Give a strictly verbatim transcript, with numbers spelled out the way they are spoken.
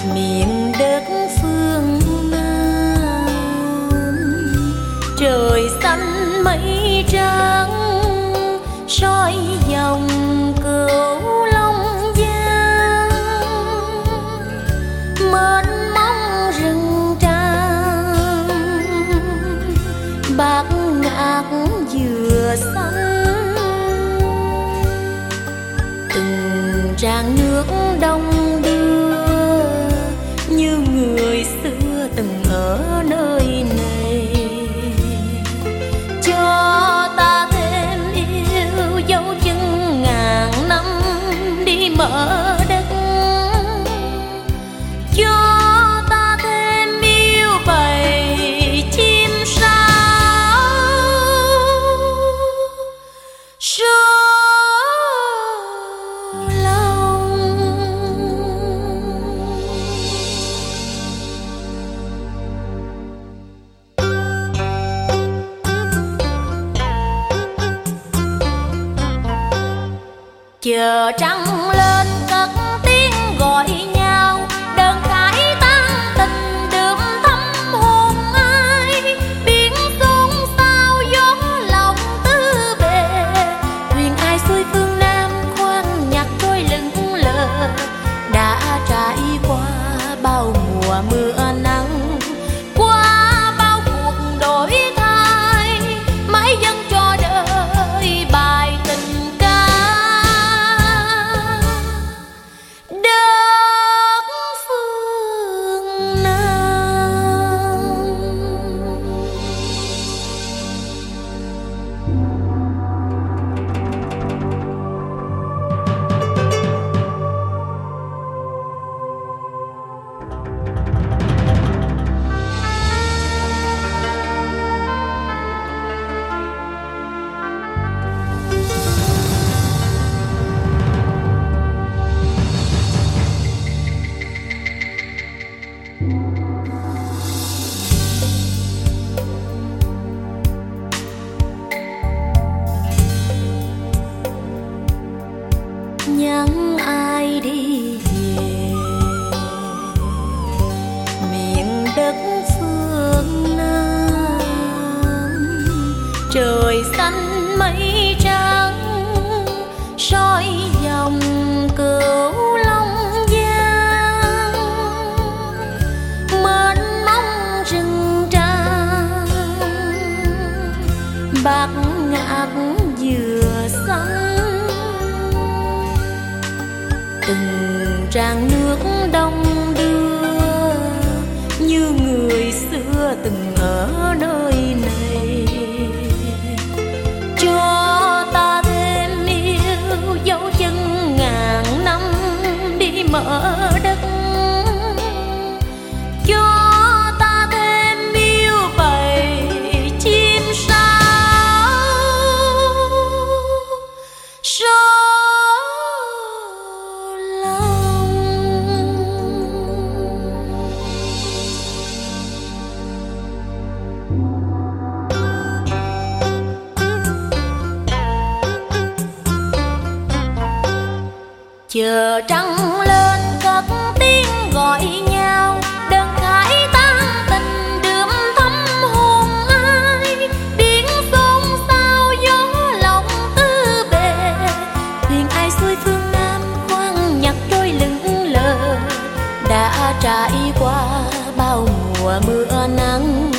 miền đất phương Nam. Trời xanh mây trắng soi dòng Cửu Long Giang, mênh mông rừng tràm bạt ngát dừa xanh. Từng tràng nước đông đưa như người xưa từng ở nơi này, cho ta thêm yêu dấu chân ngàn năm đi mở đất, cho ta thêm yêu bầy chim sáo số lòng. Chờ trăng lên cất tiếng gọi nhau, đơn khải tan tình đượm thắm hồn ai. Biển xuống sao gió lòng tư bề, thuyền ai xuôi phương Nam khoan nhạc trôi lững lờ. Đã trải qua bao mùa mưa nắng, qua bao cuộc đổi thay, mãi dâng cho đời bài tình ca. Đất phương Nam. Nhắn ai đi về miền đất phương Nam. Trời xanh mây trắng soi dòng Cửu Long Giang, mênh mông rừng tràm bạt ngát dừa xanh. Từng tràng nước đông đưa như người xưa từng ở nơi này, cho ta thêm yêu dấu chân ngàn năm đi mở đất, cho ta thêm yêu bầy chim sáo số lòng. Chờ trăng lên cất tiếng gọi nhau, đơn khải tan tình đượm thắm hồn ai. Biển xôn xao gió lòng tư bề, thuyền ai xuôi phương Nam khoan nhạc trôi lững lờ. Đã trải qua bao mùa mưa nắng,